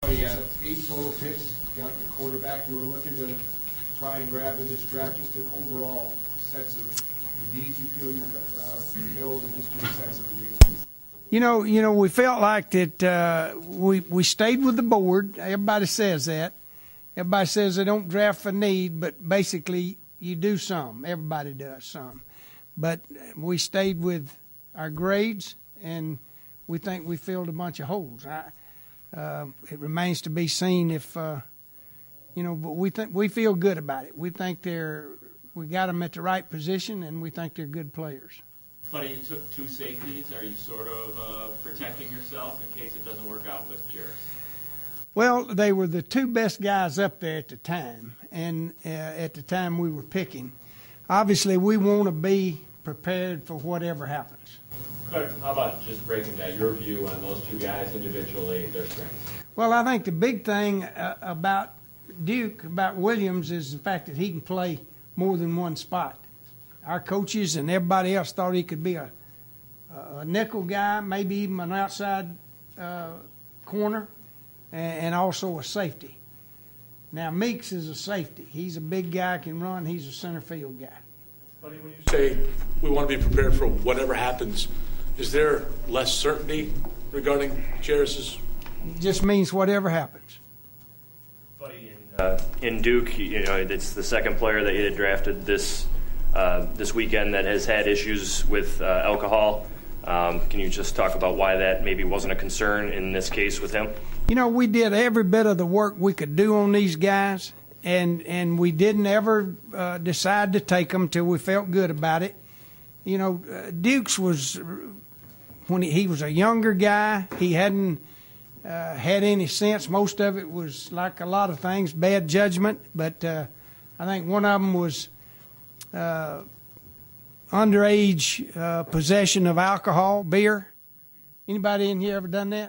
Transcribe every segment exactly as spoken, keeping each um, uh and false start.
You got eight total picks, got the quarterback you were looking to try and grab in this draft. Just an overall sense of the needs you feel you uh, filled, and just your sense of the agency. You know, you know, we felt like that uh, we we stayed with the board. Everybody says that. Everybody says they don't draft for need, but basically you do some. Everybody does some. But we stayed with our grades, and we think we filled a bunch of holes. I, uh, it remains to be seen if, uh, you know, but we think we feel good about it. We think they're we got them at the right position, and we think they're good players. But you took two safeties. Are you sort of uh, protecting yourself in case it doesn't work out with Jairus? Well, they were the two best guys up there at the time, and uh, at the time we were picking. Obviously, we want to be prepared for whatever happens. Coach, how about just breaking down your view on those two guys individually, their strengths? Well, I think the big thing uh, about Duke, about Williams, is the fact that he can play more than one spot. Our coaches and everybody else thought he could be a, a nickel guy, maybe even an outside uh, corner, and also a safety. Now, Meeks is a safety. He's a big guy, can run. He's a center field guy. Buddy, when you say we want to be prepared for whatever happens, is there less certainty regarding Jairus's? It just means whatever happens. Buddy, in, uh, in Duke, you know, it's the second player that you had drafted this uh, this weekend that has had issues with uh, alcohol. Um, can you just talk about why that maybe wasn't a concern in this case with him? You know, we did every bit of the work we could do on these guys, and and we didn't ever uh, decide to take them till we felt good about it. You know, uh, Dukes was, when he, he was a younger guy, he hadn't uh, had any sense. Most of it was, like a lot of things, bad judgment. But uh, I think one of them was uh, underage uh, possession of alcohol, beer. Anybody in here ever done that?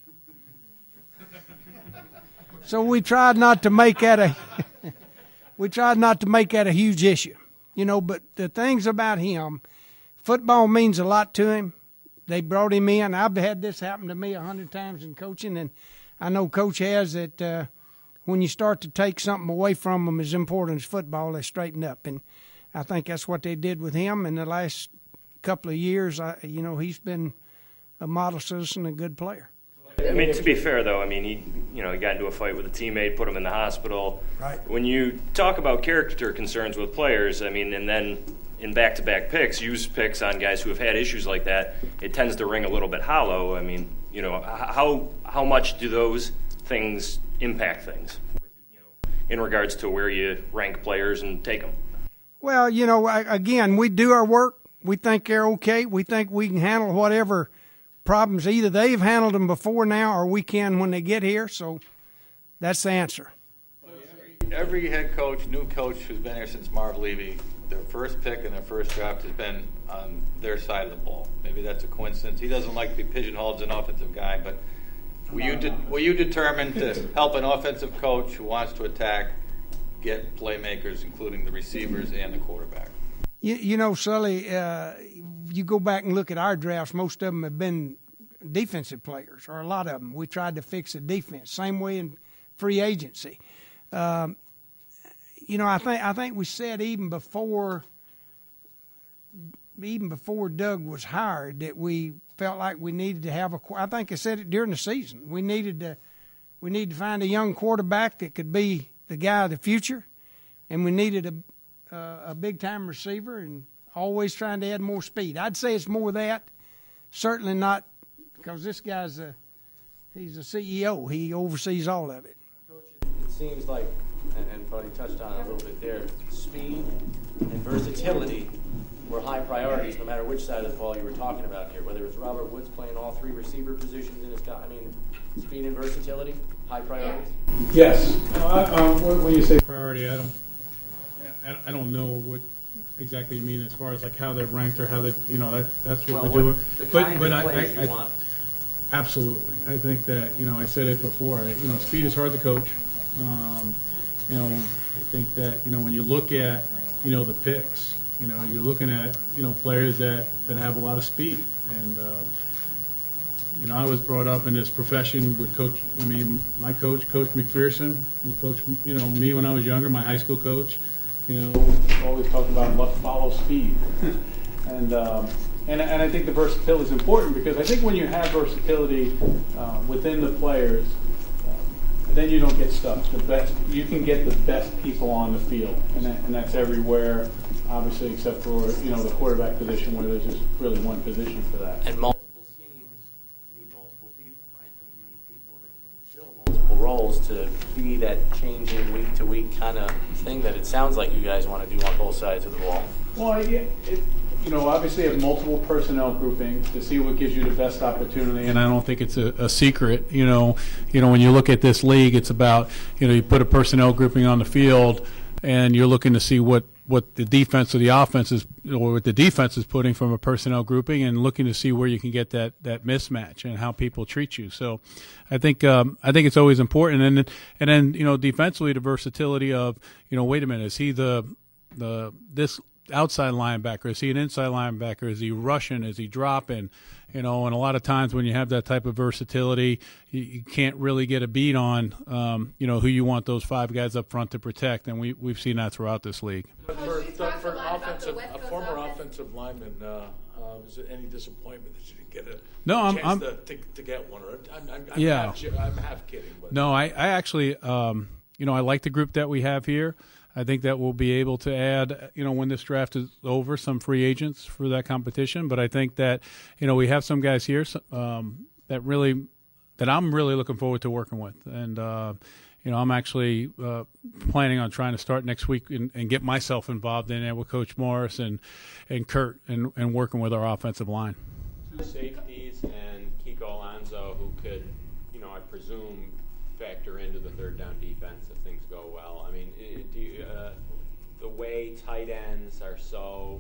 So we tried not to make that a we tried not to make that a huge issue, you know. But the things about him, football means a lot to him. They brought him in. I've had this happen to me a hundred times in coaching, and I know Coach has that. Uh, when you start to take something away from them as important as football, they straighten up, and I think that's what they did with him in the last couple of years. I, you know, he's been a model citizen, a good player. I mean, to be fair, though, I mean, he, you know, he got into a fight with a teammate, put him in the hospital. Right. When you talk about character concerns with players, I mean, and then in back-to-back picks, use picks on guys who have had issues like that, it tends to ring a little bit hollow. I mean, you know, how how much do those things impact things, you know, in regards to where you rank players and take them? Well, you know, again, we do our work. We think they're okay. We think we can handle whatever problems. Either they've handled them before now or we can when they get here. So that's the answer. Every, every head coach, new coach who's been here since Marv Levy, their first pick and their first draft has been on their side of the ball. Maybe that's a coincidence. He doesn't like to be pigeonholed as an offensive guy, but were you, de- were you determined to help an offensive coach who wants to attack get playmakers, including the receivers and the quarterback? You, you know, Sully, uh, you go back and look at our drafts, most of them have been defensive players, or a lot of them. We tried to fix the defense. Same way in free agency. Um, you know, I think I think we said even before even before Doug was hired that we felt like we needed to have a. I think I said it during the season. We needed to we needed to find a young quarterback that could be the guy of the future, and we needed a uh, a big time receiver, and always trying to add more speed. I'd say it's more that. Certainly not because this guy's a he's a C E O. He oversees all of it. Coach, it seems like, and Buddy touched on it a little bit there, speed and versatility were high priorities no matter which side of the ball you were talking about here, whether it's Robert Woods playing all three receiver positions in his I mean, speed and versatility, high priorities? Yes. Uh, um, when you say priority, I don't I don't know what exactly you mean as far as like how they're ranked or how they, you know, that that's what well, we do. What, the but kind but of I, players I, you I want. Absolutely. I think that, you know, I said it before, you know, speed is hard to coach. Um, you know, I think that, you know, when you look at, you know, the picks, you know, you're looking at, you know, players that, that have a lot of speed. And, uh, you know, I was brought up in this profession with Coach, I mean, my coach, Coach McPherson, who coached, you know, me when I was younger, my high school coach, you know, always talked about luck follow speed. and, um, and, and I think the versatility is important because I think when you have versatility uh, within the players, uh, then you don't get stuck. The best, you can get the best people on the field, and, that, and that's everywhere, obviously, except for, you know, the quarterback position where there's just really one position for that. And multiple schemes need multiple people, right? I mean, you need people that can fill multiple roles to be that changing week to week kind of thing that it sounds like you guys want to do on both sides of the ball. Well, it, it, you know, obviously have multiple personnel groupings to see what gives you the best opportunity, and I don't think it's a, a secret. You know, you know, when you look at this league, it's about, you know, you put a personnel grouping on the field, and you're looking to see what, what the defense or the offense is, or what the defense is putting from a personnel grouping, and looking to see where you can get that, that mismatch and how people treat you. So, I think um, I think it's always important, and and then, you know, defensively, the versatility of, you know, wait a minute, is he the the this outside linebacker? Is he an inside linebacker? Is he rushing? Is he dropping? You know, and a lot of times when you have that type of versatility, you, you can't really get a beat on, um, you know, who you want those five guys up front to protect, and we, we've seen that throughout this league. But for, but for an offensive, a former offensive lineman, uh, uh, is there any disappointment that you didn't get a no, I'm, chance I'm, to, to, to get one? Or I'm, I'm, I'm, yeah. half, I'm half kidding. But. No, I, I actually, um, you know, I like the group that we have here. I think that we'll be able to add, you know, when this draft is over, some free agents for that competition. But I think that, you know, we have some guys here um, that really, that I'm really looking forward to working with. And, uh, you know, I'm actually uh, planning on trying to start next week and, and get myself involved in it with Coach Morris and, and Kurt and, and working with our offensive line. Two safeties and Kiko Alonso, who could, you know, I presume, factor into the third down defense if things go well. I mean, it, do you, uh, the way tight ends are so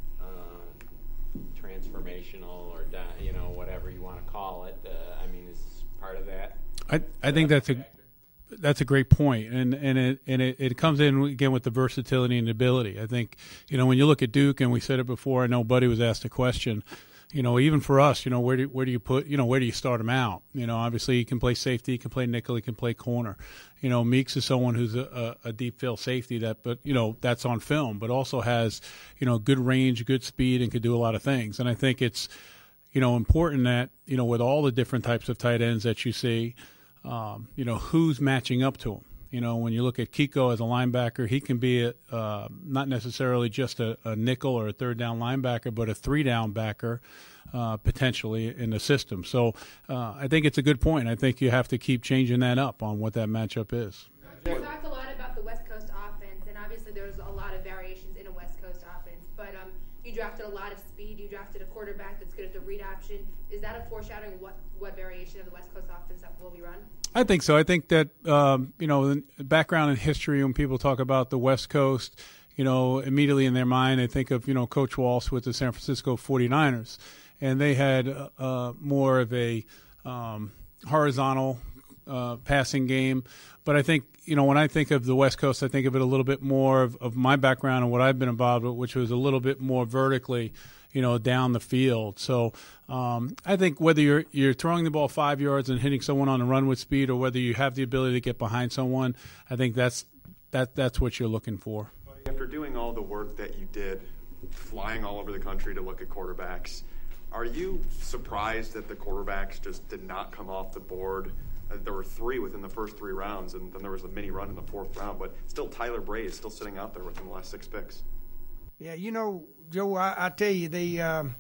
uh, transformational, or you know, whatever you want to call it. Uh, I mean, is part of that? I I think that's a that's a great point, and and it and it, it comes in again with the versatility and ability. I think, you know, when you look at Duke, and we said it before. I know Buddy was asked a question. You know, even for us, you know, where do where do you put, you know, where do you start him out? You know, obviously he can play safety, he can play nickel, he can play corner. You know, Meeks is someone who's a, a, a deep field safety that, but you know, that's on film, but also has, you know, good range, good speed, and could do a lot of things. And I think it's, you know, important that, you know, with all the different types of tight ends that you see, um, you know, who's matching up to him. You know, when you look at Kiko as a linebacker, he can be a, uh, not necessarily just a, a nickel or a third down linebacker, but a three down backer uh, potentially in the system. So uh, I think it's a good point. I think you have to keep changing that up on what that matchup is. You talked a lot about the West Coast offense, and obviously there's a lot of variations in a West Coast offense. But um, you drafted a lot of speed. You drafted a quarterback that's good at the read option. Is that a foreshadowing what what variation of the West Coast offense that will be run? I think so. I think that, um, you know, the background in history, when people talk about the West Coast, you know, immediately in their mind, they think of, you know, Coach Walsh with the San Francisco forty-niners. And they had uh, more of a um, horizontal uh, passing game. But I think, you know, when I think of the West Coast, I think of it a little bit more of, of my background and what I've been involved with, which was a little bit more vertically, you know, down the field. So um, I think whether you're you're throwing the ball five yards and hitting someone on the run with speed, or whether you have the ability to get behind someone, I think that's that that's what you're looking for. After doing all the work that you did, flying all over the country to look at quarterbacks, are you surprised that the quarterbacks just did not come off the board? Uh, there were three within the first three rounds, and then there was a mini run in the fourth round. But still, Tyler Bray is still sitting out there within the last six picks. Yeah, you know, Joe, I, I tell you, the um,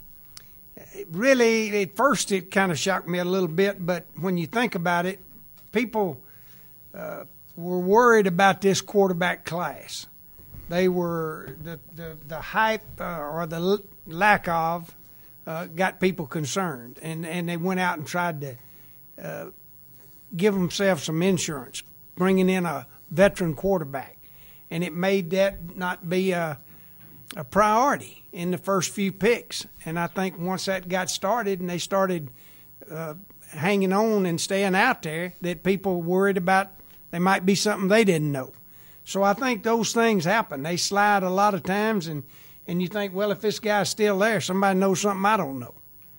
really at first it kind of shocked me a little bit, but when you think about it, people uh, were worried about this quarterback class. They were the the, the hype uh, or the l- lack of uh, got people concerned, and, and they went out and tried to uh, give themselves some insurance, bringing in a veteran quarterback, and it made that not be a a priority in the first few picks. And I think once that got started and they started uh, hanging on and staying out there, that people worried about there might be something they didn't know. So I think those things happen. They slide a lot of times, and, and you think, well, if this guy's still there, somebody knows something I don't know. How much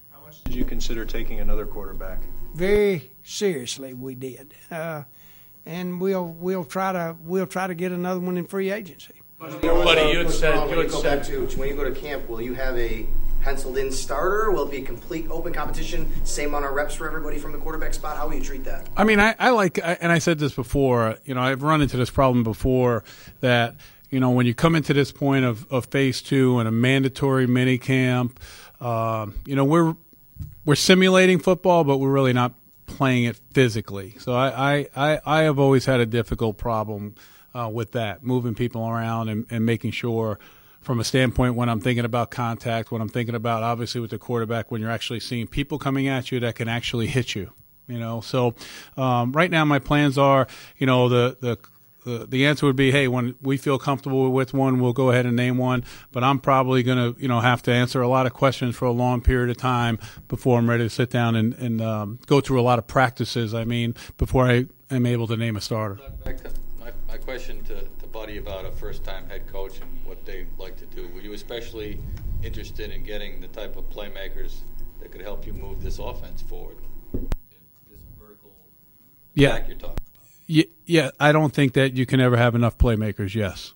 did you consider taking another quarterback? Very seriously, we did, uh, and we'll we'll try to we'll try to get another one in free agency. Buddy, you had said When you you had go said back to when you go to camp, will you have a penciled-in starter? Will it be a complete open competition? Same amount of reps for everybody from the quarterback spot. How will you treat that? I mean, I, I like, and I said this before. You know, I've run into this problem before that. You know, when you come into this point of, of phase two and a mandatory mini camp, uh, you know, we're we're simulating football, but we're really not playing it physically. So I, I, I, I have always had a difficult problem uh, with that, moving people around and, and making sure from a standpoint when I'm thinking about contact, when I'm thinking about obviously with the quarterback, when you're actually seeing people coming at you that can actually hit you. You know, so um, right now my plans are, you know, the the – The, the answer would be, hey, when we feel comfortable with one, we'll go ahead and name one. But I'm probably going to, you know, have to answer a lot of questions for a long period of time before I'm ready to sit down and, and um, go through a lot of practices, I mean, before I am able to name a starter. Back to my, my question to, to Buddy about a first-time head coach and what they like to do. Were you especially interested in getting the type of playmakers that could help you move this offense forward? This vertical yeah. back you're talking. Yeah, yeah, I don't think that you can ever have enough playmakers, yes.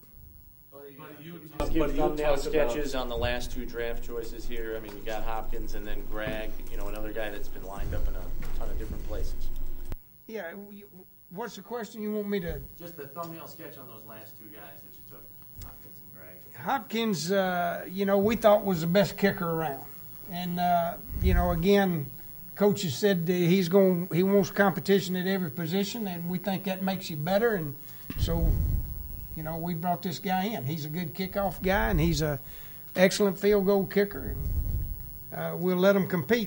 I'll give thumbnail sketches on the last two draft choices here. I mean, you got Hopkins and then Greg, you know, another guy that's been lined up in a ton of different places. Yeah, what's the question you want me to? Just the thumbnail sketch on those last two guys that you took, Hopkins and Greg. Hopkins, uh, you know, we thought was the best kicker around. And, uh, you know, again, coaches said that he's going. He wants competition at every position, and we think that makes you better. And so, you know, we brought this guy in. He's a good kickoff guy, and he's a excellent field goal kicker. And, uh, we'll let him compete.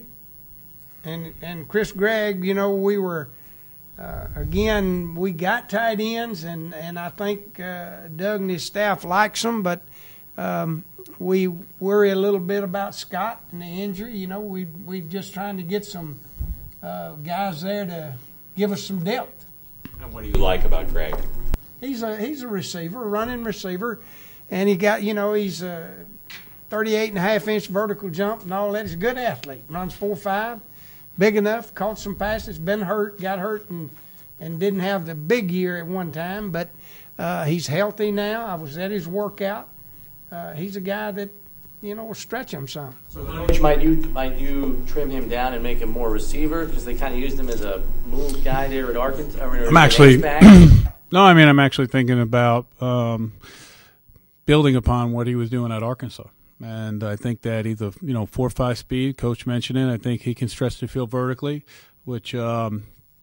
And and Chris Gregg, you know, we were uh, again we got tight ends, and and I think uh, Doug and his staff likes them, but. Um, We worry a little bit about Scott and the injury. You know, we we just trying to get some uh, guys there to give us some depth. And what do you like about Greg? He's a he's a receiver, a running receiver, and he got you know he's a thirty-eight and a half inch vertical jump and all that. He's a good athlete. Runs four five, big enough. Caught some passes. Been hurt, got hurt, and and didn't have the big year at one time. But uh, he's healthy now. I was at his workout. Uh, he's a guy that, you know, will stretch him some. So might you might you trim him down and make him more receiver because they kind of used him as a move guy there at Arkansas? Or I'm actually no, I mean I'm actually thinking about um, building upon what he was doing at Arkansas, and I think that he's a you know four five speed. Coach mentioned it. I think he can stretch the field vertically, which. Um,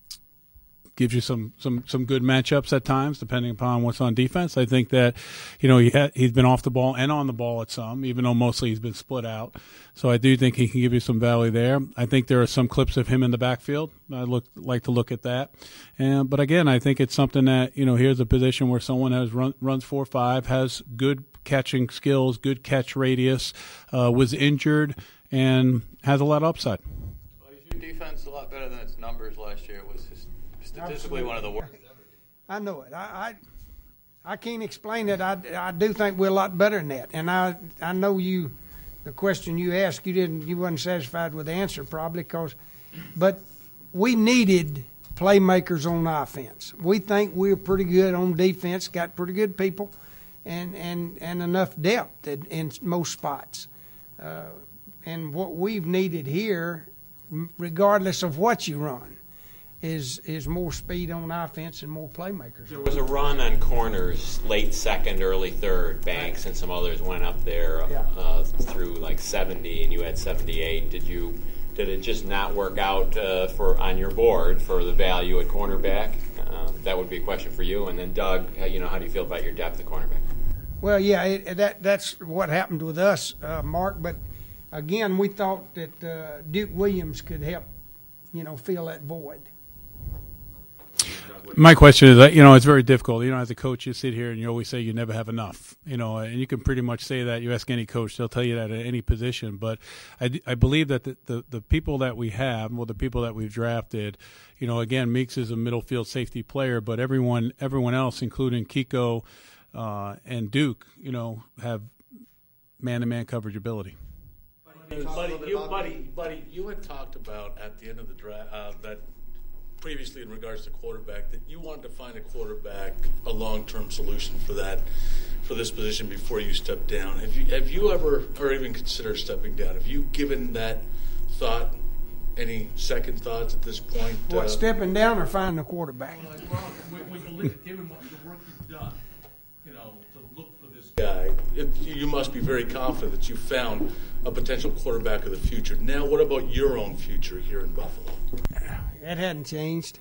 gives you some, some, some good matchups at times, depending upon what's on defense. I think that, you know, he had, he's been off the ball and on the ball at some, even though mostly he's been split out. So I do think he can give you some value there. I think there are some clips of him in the backfield. I look like to look at that. And but again, I think it's something that, you know, here's a position where someone has run, runs four five, has good catching skills, good catch radius, uh, was injured, and has a lot of upside. Well, is your defense a lot better than its numbers last year? It was just statistically one of the worst. I know it. I, I I can't explain it. I, I do think we're a lot better than that. And I I know you, the question you asked, you didn't you wasn't satisfied with the answer probably because, but we needed playmakers on offense. We think we're pretty good on defense. Got pretty good people, and and, and enough depth in, in most spots. Uh, and what we've needed here, regardless of what you run. Is is more speed on offense and more playmakers. There was a run on corners, late second, early third. Banks and some others went up there yeah. uh, through like seventy, and you had seventy-eight. Did you? Did it just not work out uh, for on your board for the value at cornerback? Uh, that would be a question for you. And then Doug, you know, how do you feel about your depth at cornerback? Well, yeah, it, that that's what happened with us, uh, Mark. But again, we thought that uh, Duke Williams could help, you know, fill that void. My question is, that, you know, it's very difficult. You know, as a coach, you sit here and you always say you never have enough. You know, and you can pretty much say that. You ask any coach, they'll tell you that at any position. But I, I believe that the, the, the people that we have, well, the people that we've drafted, you know, again, Meeks is a middle field safety player, but everyone everyone else, including Kiko uh, and Duke, you know, have man-to-man coverage ability. Talk a Buddy, little bit you, about buddy, buddy, you had talked about at the end of the draft uh, that previously in regards to quarterback that you wanted to find a quarterback, a long-term solution for that, for this position before you step down. Have you have you ever or even considered stepping down? Have you given that thought any second thoughts at this point? What, uh, stepping down or finding a quarterback? Well, when, when you look at given what the work you've done, you know, to look for this guy, it, you must be very confident that you found a potential quarterback of the future. Now, what about your own future here in Buffalo? That hadn't changed.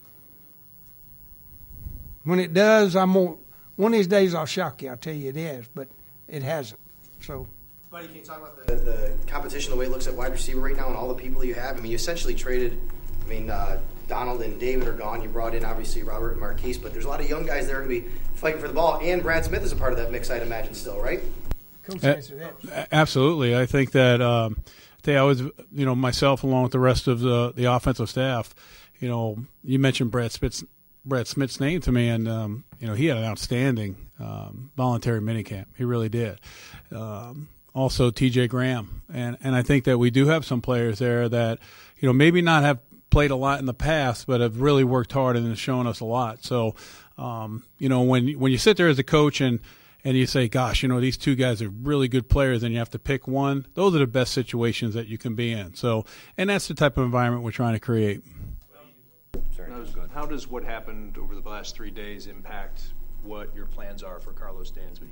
When it does, I'm more, one of these days I'll shock you. I'll tell you it is, but it hasn't. So, Buddy, can you talk about the, the competition, the way it looks at wide receiver right now, and all the people you have? I mean, you essentially traded. I mean, uh, Donald and David are gone. You brought in obviously Robert and Marquise, but there's a lot of young guys there going to be fighting for the ball. And Brad Smith is a part of that mix, I'd imagine, still, right? Coach, A- answer that. Absolutely. I think that um, I was, you know, myself along with the rest of the the offensive staff. You know, you mentioned Brad Smith's Brad Smith's name to me, and um, you know, he had an outstanding um, voluntary minicamp. He really did. Um, also, T J Graham, and and I think that we do have some players there that, you know, maybe not have played a lot in the past, but have really worked hard and have shown us a lot. So, um, you know, when when you sit there as a coach and and you say, gosh, you know, these two guys are really good players and you have to pick one, those are the best situations that you can be in. So, and that's the type of environment we're trying to create. How does what happened over the last three days impact what your plans are for Carlos Dansby?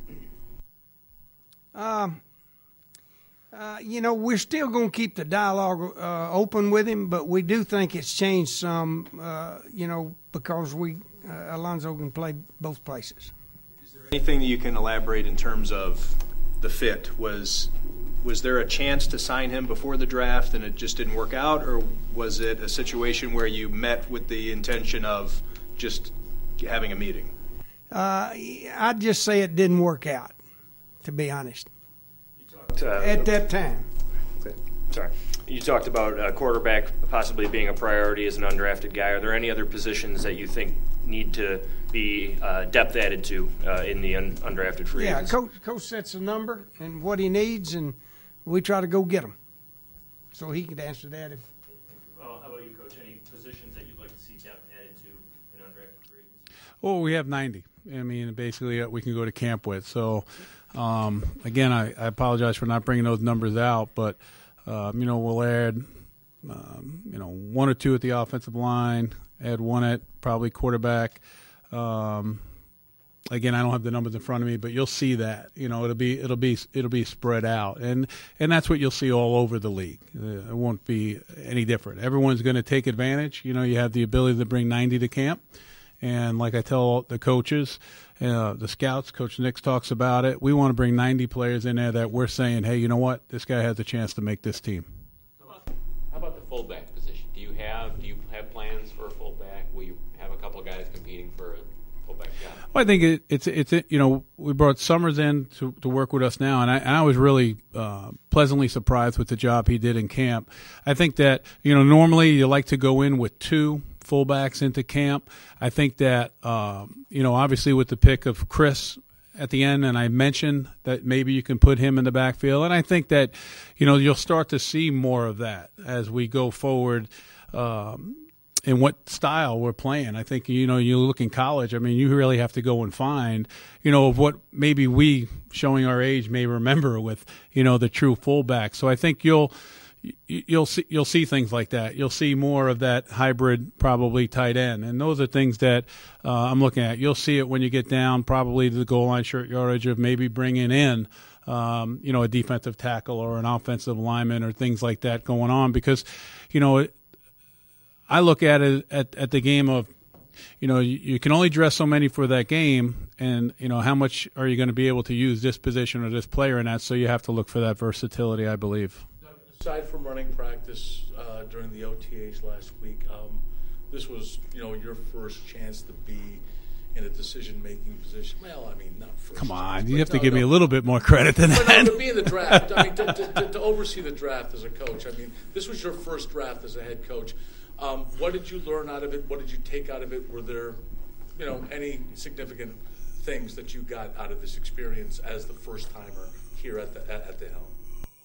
Um, uh, you know, we're still going to keep the dialogue uh, open with him, but we do think it's changed some, uh, you know, because we uh, Alonzo can play both places. Anything that you can elaborate in terms of the fit? Was was there a chance to sign him before the draft and it just didn't work out, or was it a situation where you met with the intention of just having a meeting? Uh, I'd just say it didn't work out, to be honest. Uh, At that time. Okay. Sorry. You talked about uh, quarterback possibly being a priority as an undrafted guy. Are there any other positions that you think need to be uh, depth added to uh, in the un- undrafted free Yeah, agents? coach, coach sets a number and what he needs, and we try to go get him. So he could answer that if. Well, how about you, Coach? Any positions that you'd like to see depth added to in undrafted free agents? Well, we have ninety. I mean, basically, uh, we can go to camp with. So, um, again, I, I apologize for not bringing those numbers out, but, um, you know, we'll add, um, you know, one or two at the offensive line, add one at probably quarterback. Um, again, I don't have the numbers in front of me, but you'll see that. You know, it'll be it'll be it'll be spread out, and and that's what you'll see all over the league. Uh, it won't be any different. Everyone's going to take advantage. You know, you have the ability to bring ninety to camp. And like I tell the coaches, uh, the scouts, Coach Nix talks about it, we want to bring ninety players in there that we're saying, hey, you know what, this guy has a chance to make this team. How about the fullback position? Do you have do you have plans for a fullback? Will you have a couple of guys competing for a fullback job? Well, I think it, it's it's it, you know, we brought Summers in to, to work with us now, and I, and I was really uh, pleasantly surprised with the job he did in camp. I think that, you know, normally you like to go in with two fullbacks into camp. I think that, um, you know, obviously with the pick of Chris at the end, and I mentioned that maybe you can put him in the backfield, and I think that, you know, you'll start to see more of that as we go forward um, in what style we're playing. I think, you know, you look in college, I mean, you really have to go and find, you know, of what maybe we, showing our age, may remember with, you know, the true fullback. So I think you'll You'll see you'll see things like that. You'll see more of that hybrid, probably tight end, and those are things that uh, I'm looking at. You'll see it when you get down, probably to the goal line short yardage of maybe bringing in, um, you know, a defensive tackle or an offensive lineman or things like that going on. Because, you know, it, I look at it at, at the game of, you know, you, you can only dress so many for that game, and, you know, how much are you going to be able to use this position or this player in that? So you have to look for that versatility, I believe. Aside from running practice uh, during the O T As last week, um, this was, you know, your first chance to be in a decision-making position. Well, I mean, not first. Come on, chance, you have no, to give no. me a little bit more credit than but that. No, to be in the draft, I mean, to, to, to, to oversee the draft as a coach. I mean, this was your first draft as a head coach. Um, what did you learn out of it? What did you take out of it? Were there, you know, any significant things that you got out of this experience as the first timer here at the at, at the helm?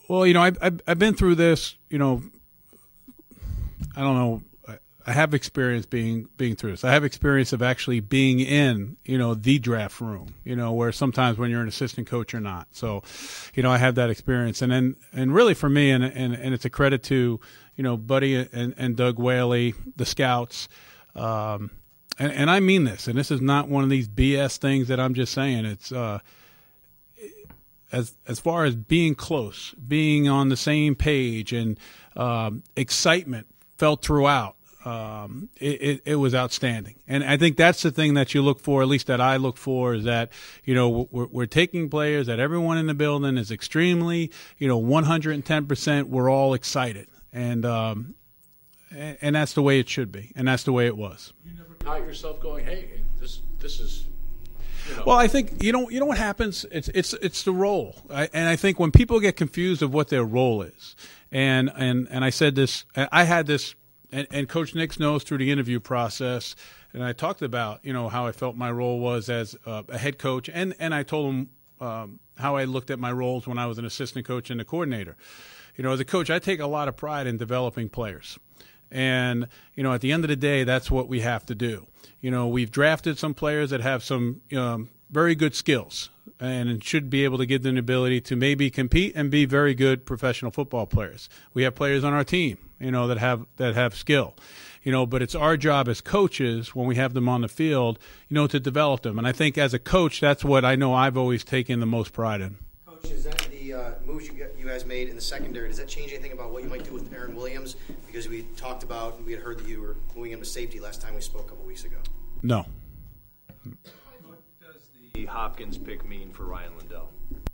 Well, you know, I've, I've I've been through this. You know, I don't know. I have experience being being through this. I have experience of actually being in, you know, the draft room, you know, where sometimes when you're an assistant coach, you're not. So, you know, I have that experience. And then, and really for me, and and, and it's a credit to, you know, Buddy and, and Doug Whaley, the scouts, um, and, and I mean this, and this is not one of these B S things that I'm just saying. It's uh, as as far as being close, being on the same page, and um, excitement felt throughout. Um, it, it, it was outstanding. And I think that's the thing that you look for, at least that I look for, is that, you know, we're, we're taking players that everyone in the building is extremely, you know, one hundred ten percent. We're all excited. And, um, and, and that's the way it should be. And that's the way it was. You never caught yourself going, hey, this, this is, you know. Well, I think, you know, you know what happens? It's, it's, it's the role. I, and I think when people get confused of what their role is, and, and, and I said this, I had this, And, and Coach Nix knows through the interview process, and I talked about, you know, how I felt my role was as uh, a head coach, and, and I told him um, how I looked at my roles when I was an assistant coach and a coordinator. You know, as a coach, I take a lot of pride in developing players. And, you know, at the end of the day, that's what we have to do. You know, we've drafted some players that have some um, very good skills and should be able to give them the ability to maybe compete and be very good professional football players. We have players on our team, you know, that have that have skill, you know, but it's our job as coaches when we have them on the field, you know, to develop them. And I think as a coach, that's what I know I've always taken the most pride in. Coach, is that the uh, moves you, get, you guys made in the secondary, does that change anything about what you might do with Aaron Williams? Because we talked about, we had heard that you were moving him to safety last time we spoke a couple weeks ago. No. What does the Hopkins pick mean for Ryan Lindell?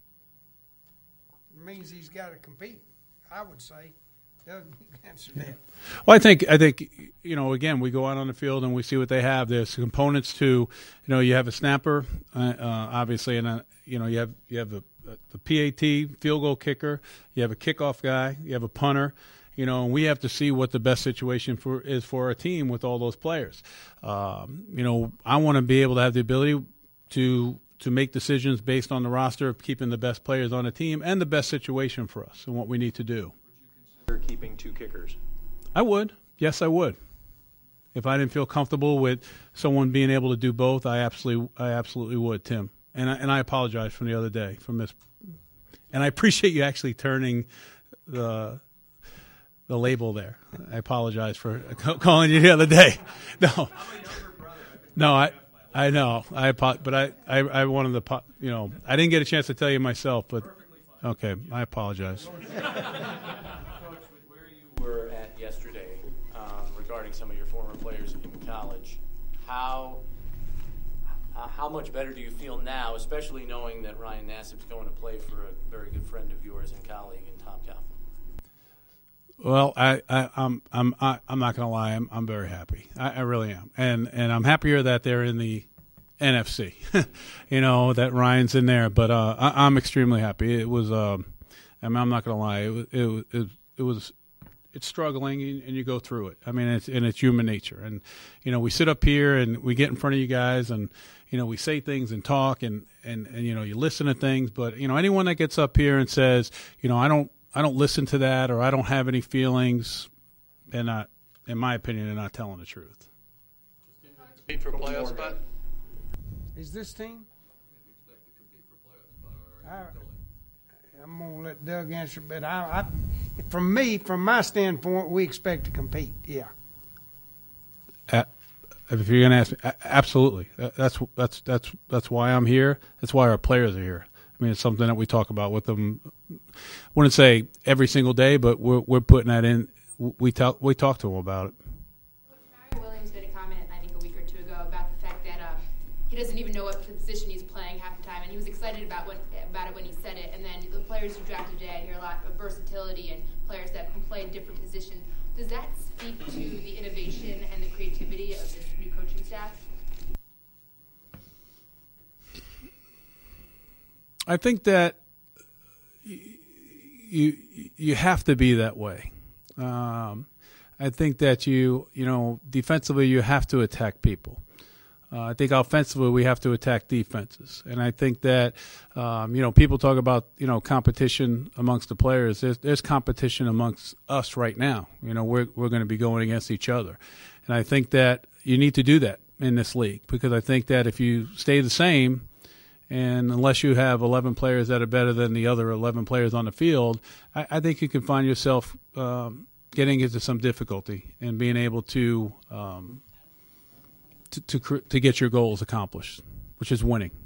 It means he's got to compete, I would say. Doug, you can answer that. Well, I think I think you know. Again, we go out on the field and we see what they have. There's components to, you know, you have a snapper, uh, uh, obviously, and a, you know you have you have the the P A T field goal kicker. You have a kickoff guy. You have a punter. You know, and we have to see what the best situation for is for our team with all those players. Um, you know, I want to be able to have the ability to to make decisions based on the roster of keeping the best players on the team and the best situation for us and what we need to do. Keeping two kickers? I would. Yes, I would. If I didn't feel comfortable with someone being able to do both, I absolutely, I absolutely would, Tim. And I, and I apologize from the other day for miss. And I appreciate you actually turning the the label there. I apologize for calling you the other day. No, no, I I know. I but I, I I wanted to, you know, I didn't get a chance to tell you myself, but okay, I apologize. Were at yesterday um, regarding some of your former players in college. How uh, how much better do you feel now, especially knowing that Ryan Nassib's going to play for a very good friend of yours and colleague in Tom Coughlin? Well, I, I I'm I'm I, I'm not going to lie. I'm I'm very happy. I, I really am, and and I'm happier that they're in the N F C. You know, that Ryan's in there, but uh, I, I'm extremely happy. It was. Um, I mean, I'm not going to lie. It was. It was. It, it was It's struggling, and you go through it. I mean, it's and it's human nature. And you know, we sit up here and we get in front of you guys, and you know, we say things and talk, and and, and you know, you listen to things. But you know, anyone that gets up here and says, you know, I don't I don't listen to that, or I don't have any feelings, they're not, in my opinion, they're not telling the truth. Compete for playoff spot? Is this team? I, I'm gonna let Doug answer, but I, I, from me, from my standpoint, we expect to compete. Yeah. Uh, if you're gonna ask me, absolutely. That's that's that's that's why I'm here. That's why our players are here. I mean, it's something that we talk about with them. I wouldn't say every single day, but we're we're putting that in. We talk we talk to them about it. Mario Williams made a comment, I think, a week or two ago about the fact that um, he doesn't even know what position he's playing half the time, and he was excited about when about it when he said it. And then the players who drafted today, I hear a lot of versatility and players that can play in different positions. Does that speak to the innovation and the creativity of this new coaching staff? I think that you you have to be that way. Um, I think that you you know defensively you have to attack people. Uh, I think offensively we have to attack defenses, and I think that um, you know people talk about you know competition amongst the players. There's, there's competition amongst us right now. You know we're we're going to be going against each other, and I think that you need to do that in this league because I think that if you stay the same, and unless you have eleven players that are better than the other eleven players on the field, I, I think you can find yourself um, getting into some difficulty and being able to. Um, To, to to get your goals accomplished, which is winning.